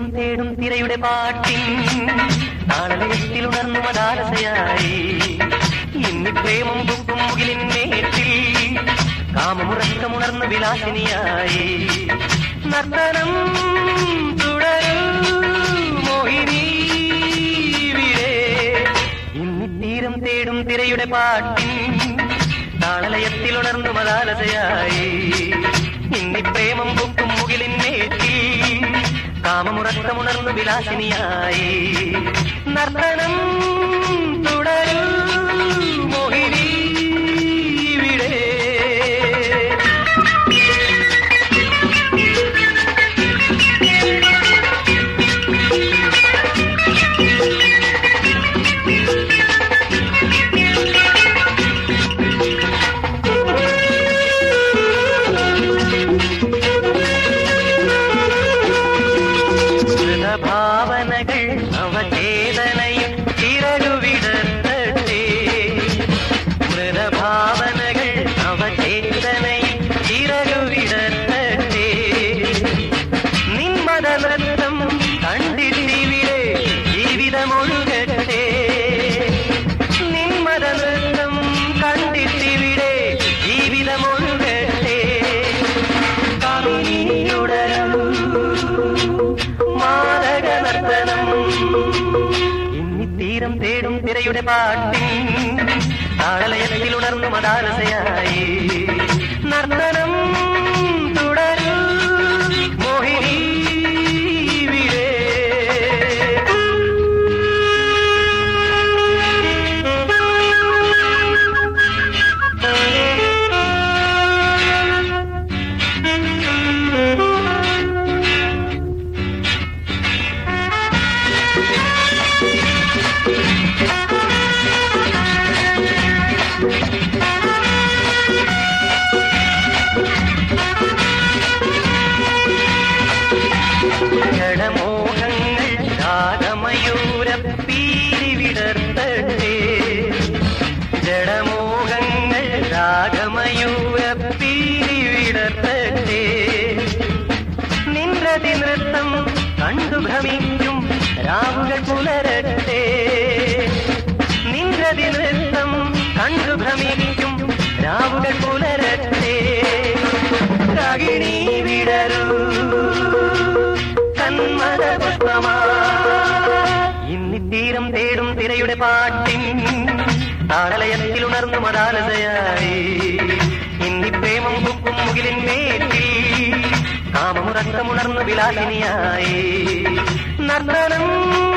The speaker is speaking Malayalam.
തീരം തേടും തിരയുടെ പാട്ടിൻ താളലയത്തിൽ ഉണർന്നു മദാലസയായി ഇന്നി പ്രേമം പൊക്കും മുകിലിന്മേറ്റിൽ കാമമുറക്കമുണർന്നു വിലാസിനിയായി നർത്തനം തുടരും മോഹിനി വിടേ ഇന്നി തീരം തേടും തിരയുടെ പാട്ടിൻ താളലയത്തിൽ ഉണർന്നു മദാലസയായി ഇന്നി പ്രേമം പൊക്കും മുകിലിന്മേറ്റിൽ കാമമുറക്കമുണർന്നു വിലാസിനിയായി നർത്തനം തുടരും മോഹിനി വിടേ ഭാവനകൾ അവചേതനയിൽ ചിറകുവിടർത്തട്ടെ മൃതഭാവനകൾ അവചേതനയിൽ ചിറകുവിടർത്തട്ടെ നിന്മത നൃത്തം കണ്ടിട്ടിവിടെ ജീവിതമൊഴുകട്ടെ നിന്മത നൃത്തം കണ്ടിട്ടിവിടെ ജീവിതമൊഴുകട്ടെ കവിനിയുടരും ഇന്നി തീരം തേടും തിരയുടെ പാട്ടിൻ താളലയത്തിൽ ഉണർന്നു മദാലസയായി നർത്തനം തുടരും മോഹിനി വിടേ ജഡമോഹങ്ങൾ രാഗമയൂരപ്പീലി വിടർത്തട്ടെ ജഡമോഹങ്ങൾ രാഗമയൂരപ്പീലി വിടർത്തട്ടെ നിൻരതി നൃത്തം കണ്ടു ഭ്രമിക്കും രാവുകൾ പുലരട്ടെ നിൻരതി നൃത്തം കണ്ടു ഭ്രമിക്കും രാവുകൾ പുലരട്ടെ രാഗിണി വിടരൂ ഇന്നി തീരം തേടും തിരയുടെ പാട്ടിൻ താളലയത്തിൽ ഉണർന്നു മദാലസയായി ഇന്നി പ്രേമം പൊക്കും മുകിലിന്മേറ്റിൽ കാമമുറക്കമുണർന്നു വിലാസിനിയായി നർത്തനം